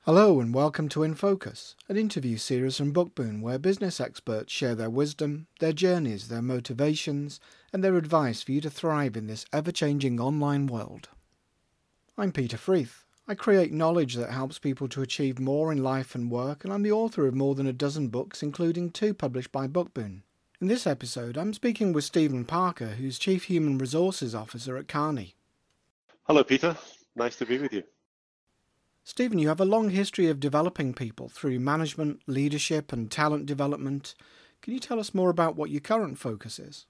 Hello and welcome to In Focus, an interview series from Bookboon where business experts share their wisdom, their journeys, their motivations, and their advice for you to thrive in this ever-changing online world. I'm Peter Freeth. I create knowledge that helps people to achieve more in life and work, and I'm the author of more than a dozen books, including 2 published by Bookboon. In this episode, I'm speaking with Stephen Parker, who's Chief Human Resources Officer at Kearney. Hello, Peter. Nice to be with you. Stephen, you have a long history of developing people through management, leadership and talent development. Can you tell us more about what your current focus is?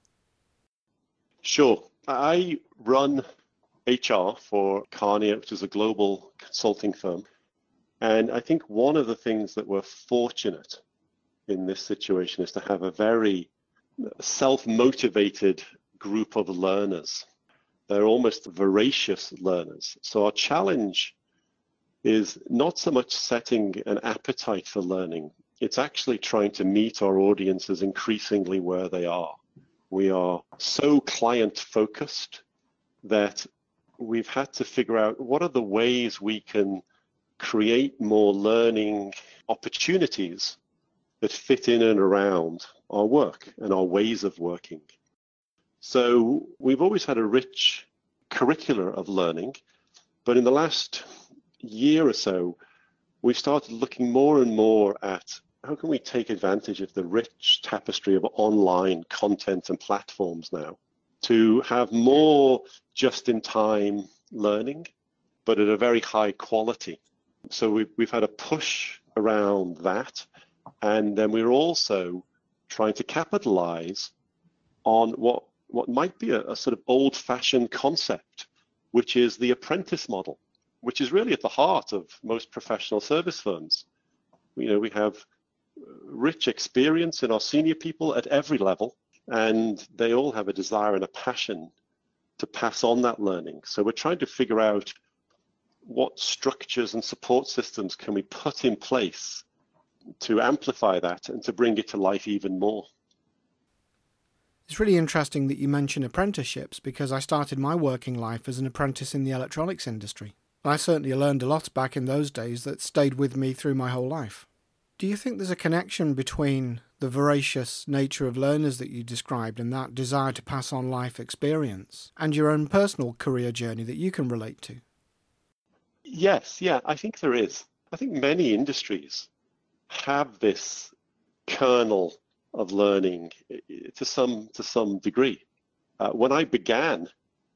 Sure. I run HR for Kearney, which is a global consulting firm. And I think one of the things that we're fortunate in this situation is to have a very self-motivated group of learners. They're almost voracious learners. So our challenge is not so much setting an appetite for learning. It's actually trying to meet our audiences increasingly where they are. We are so client focused that we've had to figure out what are the ways we can create more learning opportunities that fit in and around our work and our ways of working. So we've always had a rich curricula of learning, but in the last year or so, we've started looking more and more at how can we take advantage of the rich tapestry of online content and platforms now to have more just-in-time learning, but at a very high quality. So we've had a push around that, and then we're also trying to capitalize on what might be a sort of old-fashioned concept, which is the apprentice model, which is really at the heart of most professional service firms. We have rich experience in our senior people at every level, and they all have a desire and a passion to pass on that learning. So we're trying to figure out what structures and support systems can we put in place to amplify that and to bring it to life even more. It's really interesting that you mention apprenticeships because I started my working life as an apprentice in the electronics industry. I certainly learned a lot back in those days that stayed with me through my whole life. Do you think there's a connection between the voracious nature of learners that you described and that desire to pass on life experience and your own personal career journey that you can relate to? Yes, I think there is. I think many industries have this kernel of learning to some degree. When I began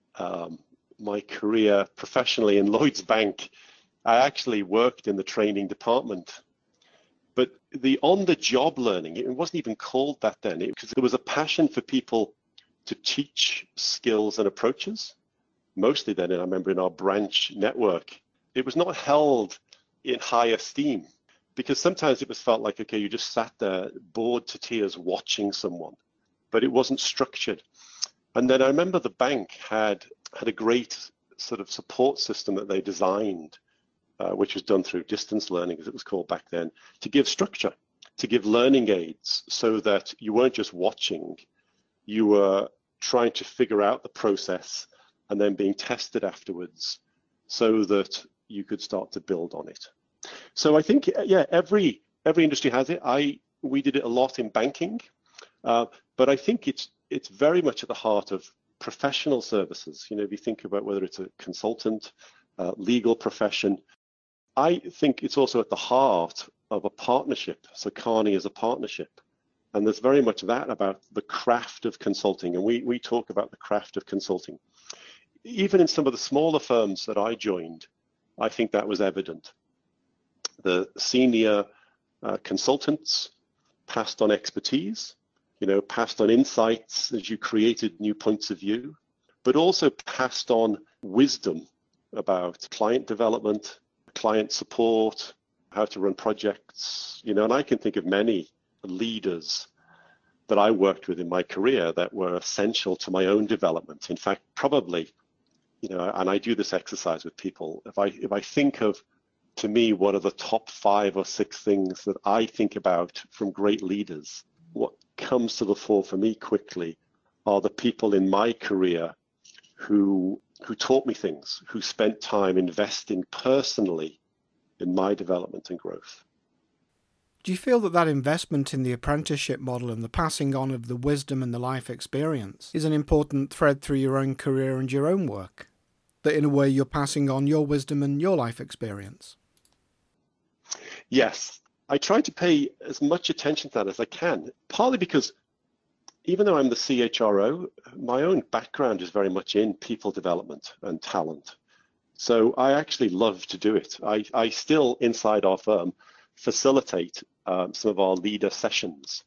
my career professionally in Lloyds Bank, I actually worked in the training department. But the on-the-job learning, it wasn't even called that then, because there was a passion for people to teach skills and approaches. Mostly then, I remember in our branch network, it was not held in high esteem because sometimes it was felt like, okay, you just sat there bored to tears watching someone, but it wasn't structured. And then I remember the bank had a great sort of support system that they designed, which was done through distance learning, as it was called back then, to give structure, to give learning aids so that you weren't just watching, you were trying to figure out the process and then being tested afterwards so that you could start to build on it. So I think, every industry has it. We did it a lot in banking, but I think it's very much at the heart of professional services. If you think about whether it's a consultant, legal profession, I think it's also at the heart of a partnership. So Kearney is a partnership. And there's very much that about the craft of consulting. And we talk about the craft of consulting. Even in some of the smaller firms that I joined, I think that was evident. The senior consultants passed on expertise, passed on insights as you created new points of view, but also passed on wisdom about client development, client support, how to run projects, and I can think of many leaders that I worked with in my career that were essential to my own development. In fact, probably, and I do this exercise with people, if I think of, to me, what are the top 5 or 6 things that I think about from great leaders, what comes to the fore for me quickly are the people in my career who taught me things, who spent time investing personally in my development and growth. Do you feel that investment in the apprenticeship model and the passing on of the wisdom and the life experience is an important thread through your own career and your own work? That in a way you're passing on your wisdom and your life experience? Yes, I try to pay as much attention to that as I can, partly because even though I'm the CHRO, my own background is very much in people development and talent. So I actually love to do it. I still, inside our firm, facilitate some of our leader sessions.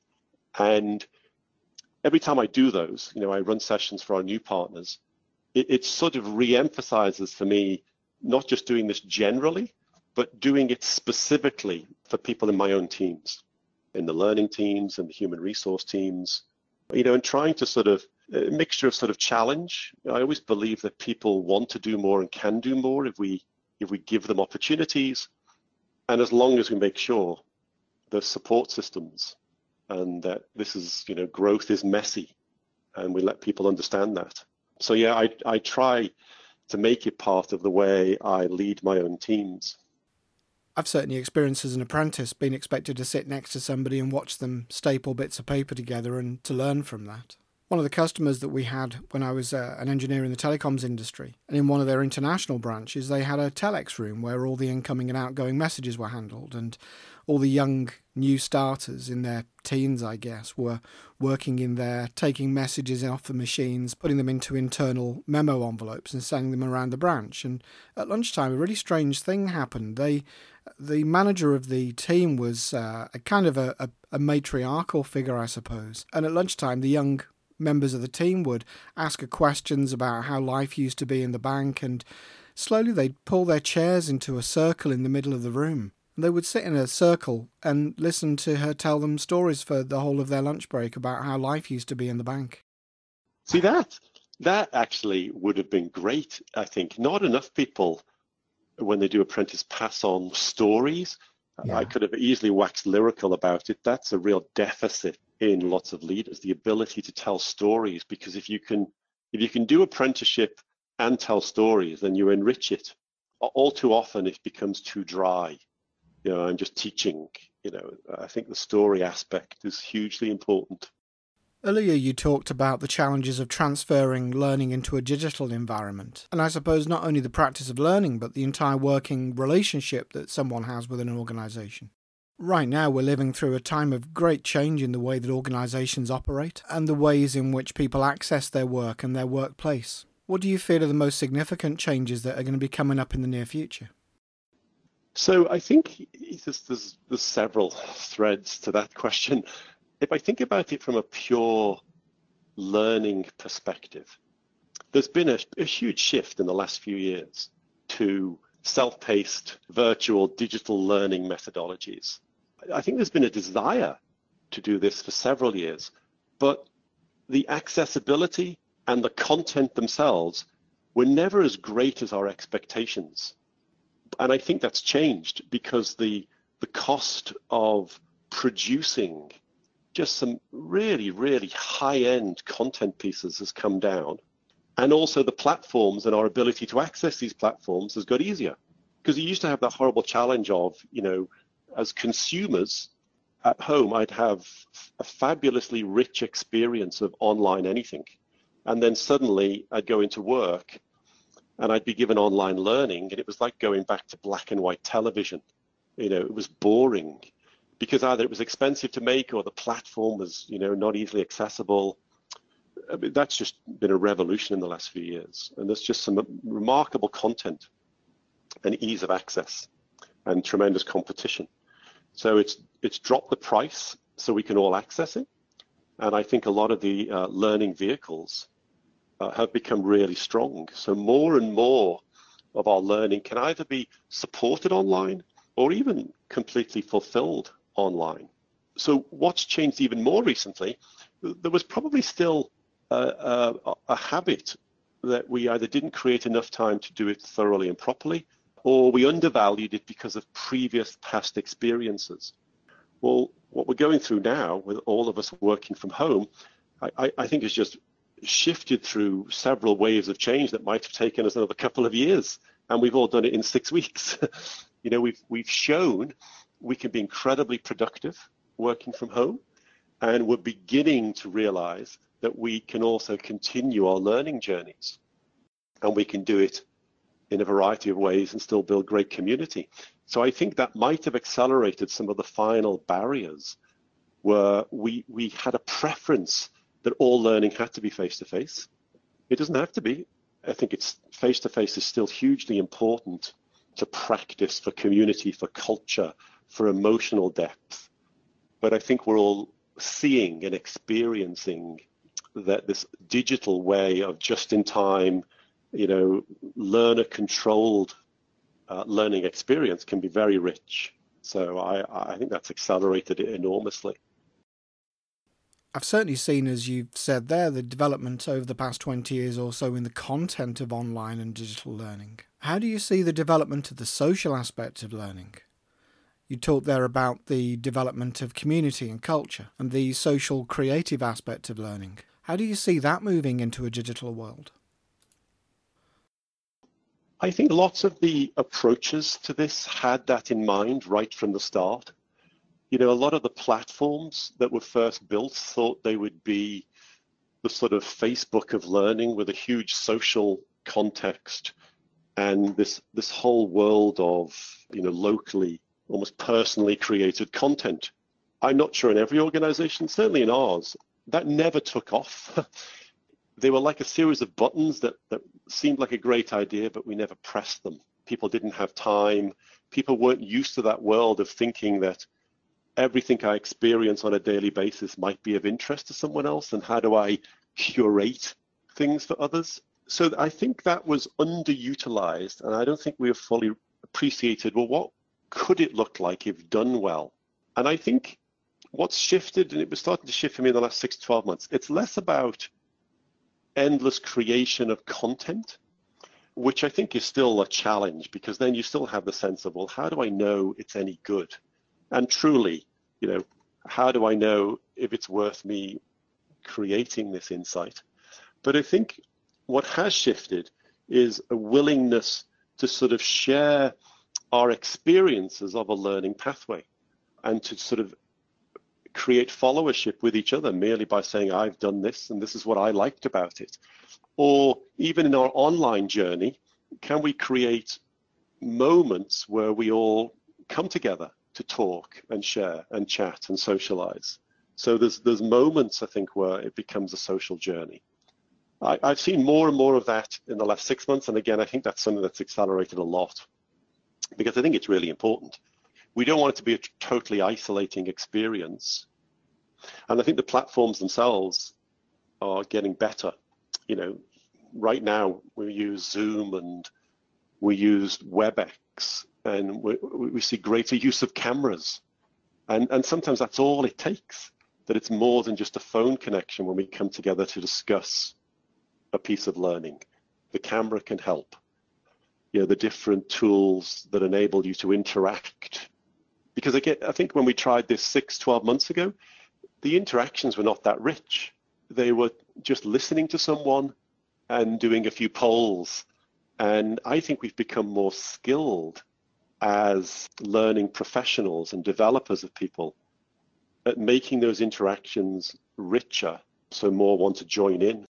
And every time I do those, I run sessions for our new partners, it sort of re-emphasizes for me, not just doing this generally, but doing it specifically for people in my own teams, in the learning teams and the human resource teams, and trying to sort of a mixture of sort of challenge. I always believe that people want to do more and can do more if we give them opportunities, and as long as we make sure there's support systems and that this is, growth is messy, and we let people understand that. So yeah, I try to make it part of the way I lead my own teams. I've certainly experienced as an apprentice being expected to sit next to somebody and watch them staple bits of paper together and to learn from that. One of the customers that we had when I was an engineer in the telecoms industry, and in one of their international branches, they had a telex room where all the incoming and outgoing messages were handled, and all the young new starters in their teens, I guess, were working in there, taking messages off the machines, putting them into internal memo envelopes and sending them around the branch. And at lunchtime, a really strange thing happened. The manager of the team was a kind of a matriarchal figure, I suppose. And at lunchtime, the young members of the team would ask her questions about how life used to be in the bank, and slowly they'd pull their chairs into a circle in the middle of the room. They would sit in a circle and listen to her tell them stories for the whole of their lunch break about how life used to be in the bank. See, that actually would have been great, I think. Not enough people, when they do apprentice, pass on stories. Yeah. I could have easily waxed lyrical about it. That's a real deficit in lots of leaders, the ability to tell stories, because if you can do apprenticeship and tell stories, then you enrich it. All too often it becomes too dry. I'm just teaching. I think the story aspect is hugely important. Earlier you talked about the challenges of transferring learning into a digital environment. And I suppose not only the practice of learning, but the entire working relationship that someone has with an organisation. Right now we're living through a time of great change in the way that organisations operate and the ways in which people access their work and their workplace. What do you feel are the most significant changes that are going to be coming up in the near future? So I think there's several threads to that question. If I think about it from a pure learning perspective, there's been a huge shift in the last few years to self-paced, virtual, digital learning methodologies. I think there's been a desire to do this for several years, but the accessibility and the content themselves were never as great as our expectations. And I think that's changed because the cost of producing just some really, really high-end content pieces has come down. And also the platforms and our ability to access these platforms has got easier. Because you used to have that horrible challenge of, as consumers at home, I'd have a fabulously rich experience of online anything. And then suddenly I'd go into work and I'd be given online learning, and it was like going back to black and white television. It was boring because either it was expensive to make or the platform was, not easily accessible. I mean, that's just been a revolution in the last few years. And there's just some remarkable content and ease of access and tremendous competition. So it's dropped the price so we can all access it. And I think a lot of the learning vehicles have become really strong. So more and more of our learning can either be supported online or even completely fulfilled online. So what's changed even more recently, there was probably still a habit that we either didn't create enough time to do it thoroughly and properly, or we undervalued it because of previous past experiences. Well, what we're going through now with all of us working from home, I think is just shifted through several waves of change that might have taken us another couple of years, and we've all done it in 6 weeks. We've shown we can be incredibly productive working from home, and we're beginning to realize that we can also continue our learning journeys, and we can do it in a variety of ways and still build great community. So I think that might have accelerated some of the final barriers where we had a preference that all learning had to be face-to-face. It doesn't have to be. I think it's face-to-face is still hugely important to practice for community, for culture, for emotional depth. But I think we're all seeing and experiencing that this digital way of just-in-time, learner-controlled learning experience can be very rich. So I think that's accelerated it enormously. I've certainly seen, as you've said there, the development over the past 20 years or so in the content of online and digital learning. How do you see the development of the social aspect of learning? You talked there about the development of community and culture and the social creative aspect of learning. How do you see that moving into a digital world? I think lots of the approaches to this had that in mind right from the start. A lot of the platforms that were first built thought they would be the sort of Facebook of learning with a huge social context and this whole world of, locally, almost personally created content. I'm not sure in every organization, certainly in ours, that never took off. They were like a series of buttons that seemed like a great idea, but we never pressed them. People didn't have time. People weren't used to that world of thinking that everything I experience on a daily basis might be of interest to someone else, and how do I curate things for others? So I think that was underutilized, and I don't think we have fully appreciated, well, what could it look like if done well? And I think what's shifted, and it was starting to shift for me in the last 6 to 12 months, it's less about endless creation of content, which I think is still a challenge, because then you still have the sense of, well, how do I know it's any good? And truly, how do I know if it's worth me creating this insight? But I think what has shifted is a willingness to sort of share our experiences of a learning pathway and to sort of create followership with each other merely by saying, I've done this and this is what I liked about it. Or even in our online journey, can we create moments where we all come together to talk and share and chat and socialize? So there's moments, I think, where it becomes a social journey. I've seen more and more of that in the last 6 months. And again, I think that's something that's accelerated a lot, because I think it's really important. We don't want it to be a totally isolating experience. And I think the platforms themselves are getting better. Right now we use Zoom and we use WebEx, and we see greater use of cameras. And sometimes that's all it takes, that it's more than just a phone connection when we come together to discuss a piece of learning. The camera can help. The different tools that enable you to interact. Because again, I think when we tried this 6-12 months ago, the interactions were not that rich. They were just listening to someone and doing a few polls. And I think we've become more skilled as learning professionals and developers of people at making those interactions richer, so more want to join in.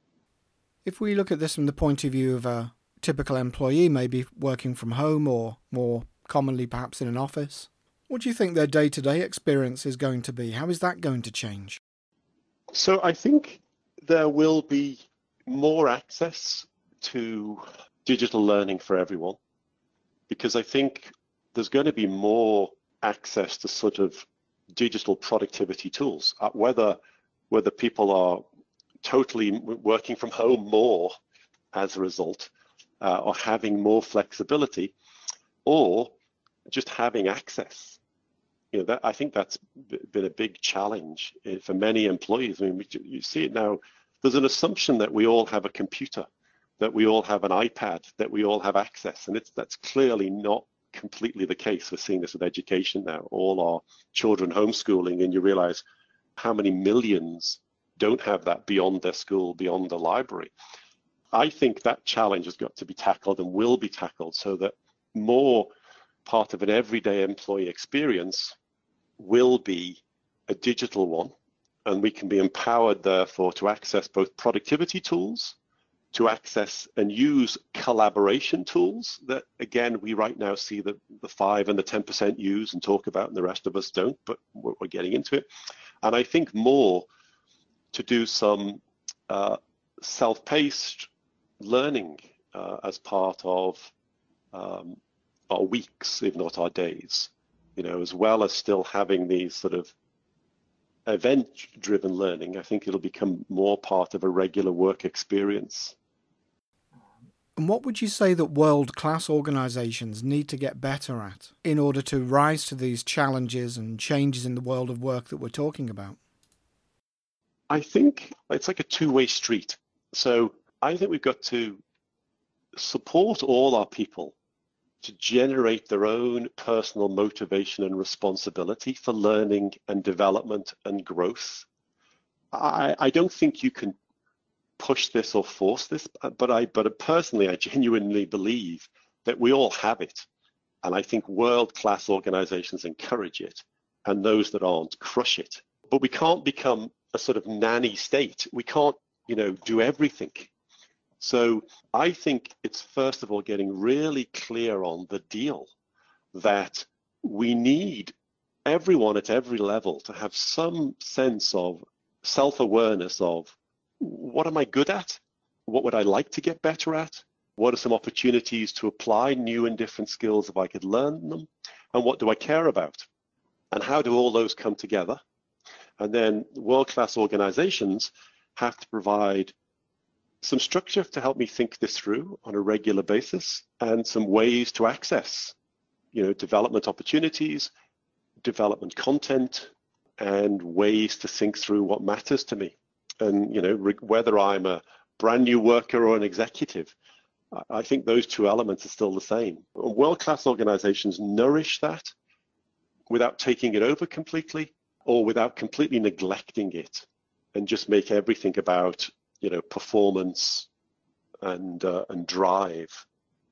If we look at this from the point of view of a typical employee, maybe working from home or more commonly perhaps in an office, what do you think their day-to-day experience is going to be? How is that going to change? So I think there will be more access to digital learning for everyone, because I think there's going to be more access to sort of digital productivity tools, whether people are totally working from home more as a result, or having more flexibility, or just having access. I think that's been a big challenge for many employees. I mean, you see it now. There's an assumption that we all have a computer, that we all have an iPad, that we all have access, and that's clearly not completely the case. We're seeing this with education now. All our children homeschooling, and you realize how many millions don't have that beyond their school, beyond the library. I think that challenge has got to be tackled and will be tackled, so that more part of an everyday employee experience will be a digital one, and we can be empowered, therefore, to access both productivity tools, to access and use collaboration tools that, again, we right now see the 5 and the 10% use and talk about, and the rest of us don't, but we're getting into it. And I think more to do some self-paced learning as part of our weeks, if not our days, as well as still having these sort of event-driven learning. I think it'll become more part of a regular work experience. And what would you say that world-class organisations need to get better at in order to rise to these challenges and changes in the world of work that we're talking about? I think it's like a two-way street. So I think we've got to support all our people to generate their own personal motivation and responsibility for learning and development and growth. I don't think you can push this or force this, but personally, I genuinely believe that we all have it. And I think world-class organizations encourage it, and those that aren't crush it. But we can't become a sort of nanny state. We can't, do everything. So I think it's first of all getting really clear on the deal that we need everyone at every level to have some sense of self-awareness of what am I good at? What would I like to get better at? What are some opportunities to apply new and different skills if I could learn them? And what do I care about? And how do all those come together? And then world-class organizations have to provide some structure to help me think this through on a regular basis, and some ways to access, development opportunities, development content, and ways to think through what matters to me. And, whether I'm a brand new worker or an executive, I think those two elements are still the same. World-class organizations nourish that without taking it over completely or without completely neglecting it and just make everything about performance and drive.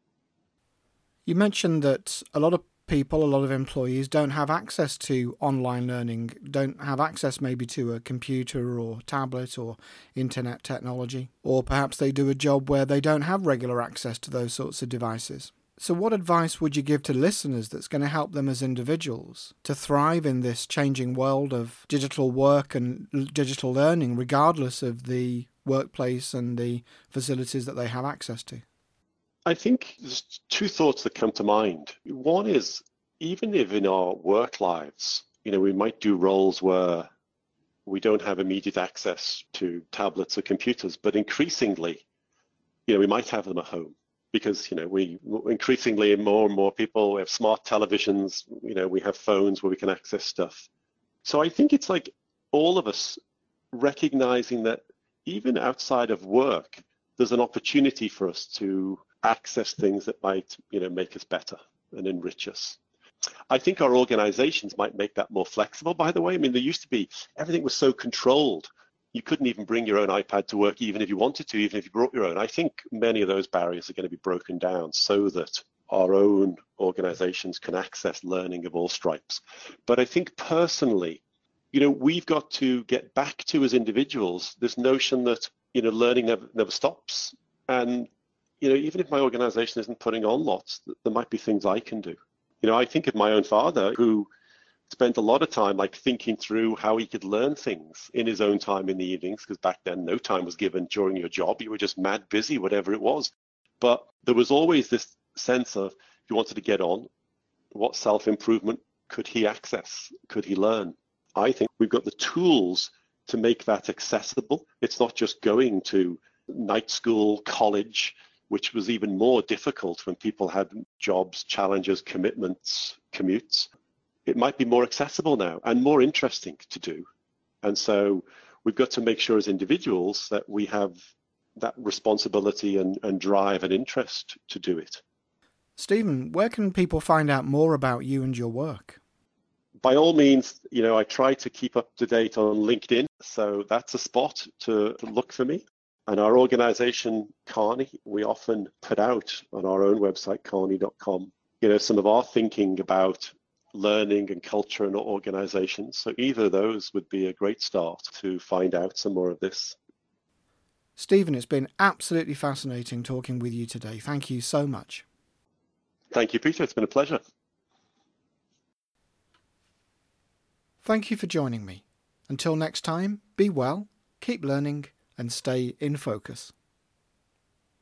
You mentioned that a lot of people, a lot of employees don't have access to online learning, don't have access maybe to a computer or tablet or internet technology, or perhaps they do a job where they don't have regular access to those sorts of devices. So what advice would you give to listeners that's going to help them as individuals to thrive in this changing world of digital work and digital learning, regardless of the workplace and the facilities that they have access to? I think there's two thoughts that come to mind. One is, even if in our work lives, we might do roles where we don't have immediate access to tablets or computers, but increasingly, we might have them at home. Because we increasingly, more and more people, we have smart televisions, we have phones where we can access stuff. So I think it's like all of us recognizing that even outside of work, there's an opportunity for us to access things that might make us better and enrich us. I think our organizations might make that more flexible, by the way. I mean, there used to be, everything was so controlled. You couldn't even bring your own iPad to work, even if you wanted to, even if you brought your own. I think many of those barriers are going to be broken down so that our own organizations can access learning of all stripes. But I think personally, we've got to get back to, as individuals, this notion that, learning never stops. And, even if my organization isn't putting on lots, there might be things I can do. I think of my own father, who spent a lot of time thinking through how he could learn things in his own time in the evenings, because back then no time was given during your job. You were just mad busy, whatever it was. But there was always this sense of, if you wanted to get on, what self-improvement could he access? Could he learn? I think we've got the tools to make that accessible. It's not just going to night school, college, which was even more difficult when people had jobs, challenges, commitments, commutes. It might be more accessible now and more interesting to do. And so we've got to make sure as individuals that we have that responsibility and drive and interest to do it. Stephen, where can people find out more about you and your work? By all means, I try to keep up to date on LinkedIn. So that's a spot to look for me. And our organization, Kearney, we often put out on our own website, kearney.com, some of our thinking about learning and culture and organizations. So either of those would be a great start to find out some more of this. Stephen, it's been absolutely fascinating talking with you today. Thank you so much. Thank you, Peter. It's been a pleasure. Thank you for joining me. Until next time, be well, keep learning, and stay in focus.